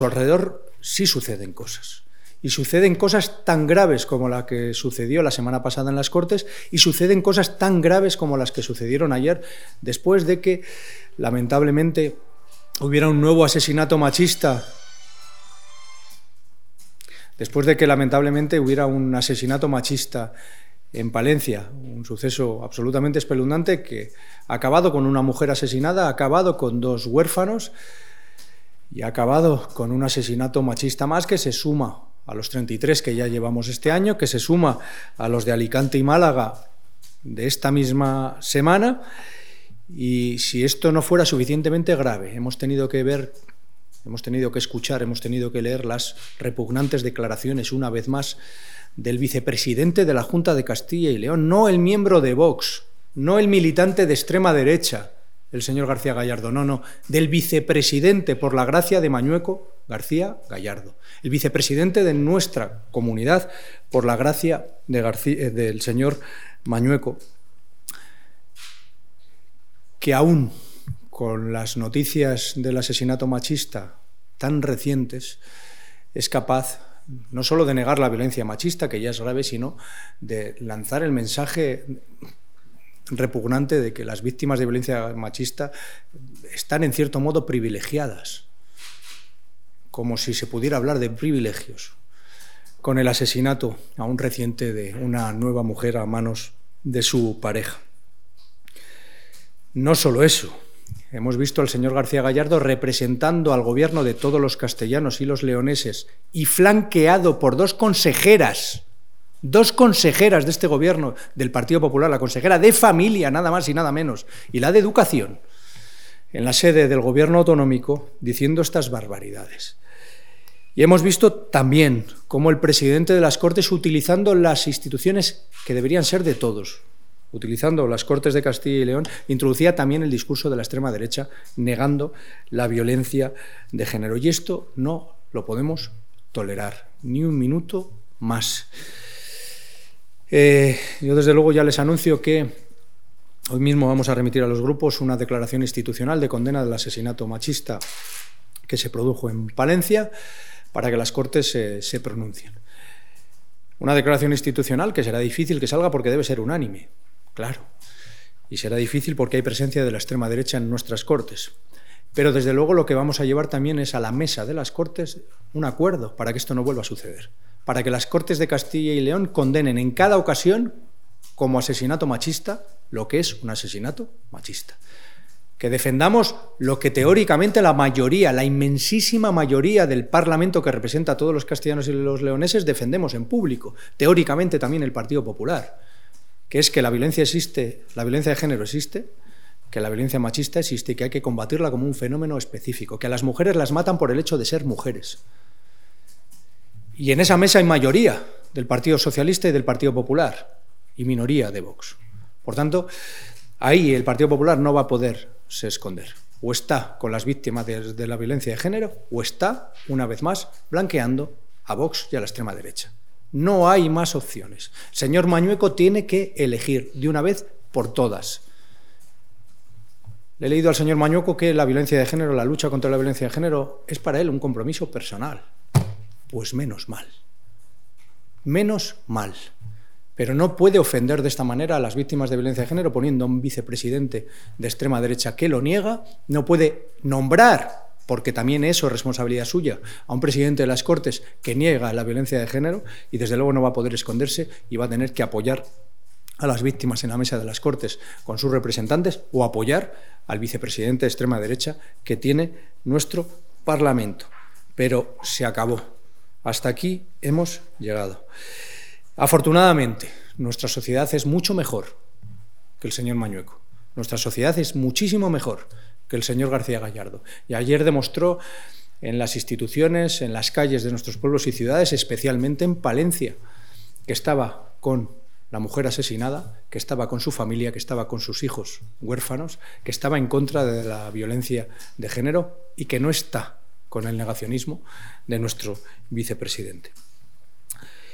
A su alrededor sí suceden cosas. Y suceden cosas tan graves como la que sucedió la semana pasada en las Cortes y suceden cosas tan graves como las que sucedieron ayer, después de que, lamentablemente, hubiera un nuevo asesinato machista. Después de que, lamentablemente, hubiera un asesinato machista en Palencia, un suceso absolutamente espeluznante que ha acabado con una mujer asesinada, ha acabado con 2 huérfanos y ha acabado con un asesinato machista más que se suma a los 33 que ya llevamos este año, que se suma a los de Alicante y Málaga de esta misma semana. Y si esto no fuera suficientemente grave, hemos tenido que escuchar, hemos tenido que leer las repugnantes declaraciones una vez más del vicepresidente de la Junta de Castilla y León, no el miembro de Vox, no el militante de extrema derecha, el señor García Gallardo, no, del vicepresidente, por la gracia de Mañueco, García Gallardo, el vicepresidente de nuestra comunidad, por la gracia del señor Mañueco, que aún con las noticias del asesinato machista tan recientes es capaz no solo de negar la violencia machista, que ya es grave, sino de lanzar el mensaje repugnante de que las víctimas de violencia machista están en cierto modo privilegiadas, como si se pudiera hablar de privilegios, con el asesinato aún reciente de una nueva mujer a manos de su pareja. No solo eso, hemos visto al señor García Gallardo representando al gobierno de todos los castellanos y los leoneses y flanqueado por 2 consejeras de este gobierno del Partido Popular, la consejera de Familia, nada más y nada menos, y la de Educación, en la sede del gobierno autonómico, diciendo estas barbaridades. Y hemos visto también cómo el presidente de las Cortes, utilizando las instituciones que deberían ser de todos, utilizando las Cortes de Castilla y León, introducía también el discurso de la extrema derecha, negando la violencia de género. Y esto no lo podemos tolerar, ni un minuto más. Yo, desde luego, ya les anuncio que hoy mismo vamos a remitir a los grupos una declaración institucional de condena del asesinato machista que se produjo en Palencia, para que las Cortes se pronuncien. Una declaración institucional que será difícil que salga porque debe ser unánime, claro, y será difícil porque hay presencia de la extrema derecha en nuestras Cortes. Pero, desde luego, lo que vamos a llevar también es a la mesa de las Cortes un acuerdo para que esto no vuelva a suceder, para que las Cortes de Castilla y León condenen en cada ocasión como asesinato machista lo que es un asesinato machista. Que defendamos lo que teóricamente la mayoría, la inmensísima mayoría del Parlamento que representa a todos los castellanos y los leoneses defendemos en público, teóricamente también el Partido Popular, que es que la violencia existe, la violencia de género existe, que la violencia machista existe y que hay que combatirla como un fenómeno específico, que a las mujeres las matan por el hecho de ser mujeres. Y en esa mesa hay mayoría del Partido Socialista y del Partido Popular y minoría de Vox. Por tanto, ahí el Partido Popular no va a poderse esconder. O está con las víctimas de la violencia de género o está, una vez más, blanqueando a Vox y a la extrema derecha. No hay más opciones. El señor Mañueco tiene que elegir de una vez por todas. Le he leído al señor Mañueco que la violencia de género, la lucha contra la violencia de género, es para él un compromiso personal. Pues menos mal. Menos mal. Pero no puede ofender de esta manera a las víctimas de violencia de género poniendo a un vicepresidente de extrema derecha que lo niega, no puede nombrar, porque también eso es responsabilidad suya, a un presidente de las Cortes que niega la violencia de género y desde luego no va a poder esconderse y va a tener que apoyar a las víctimas en la mesa de las Cortes con sus representantes o apoyar al vicepresidente de extrema derecha que tiene nuestro Parlamento. Pero se acabó. Hasta aquí hemos llegado. Afortunadamente, nuestra sociedad es mucho mejor que el señor Mañueco. Nuestra sociedad es muchísimo mejor que el señor García Gallardo. Y ayer demostró en las instituciones, en las calles de nuestros pueblos y ciudades, especialmente en Palencia, que estaba con la mujer asesinada, que estaba con su familia, que estaba con sus hijos huérfanos, que estaba en contra de la violencia de género y que no está con el negacionismo de nuestro vicepresidente.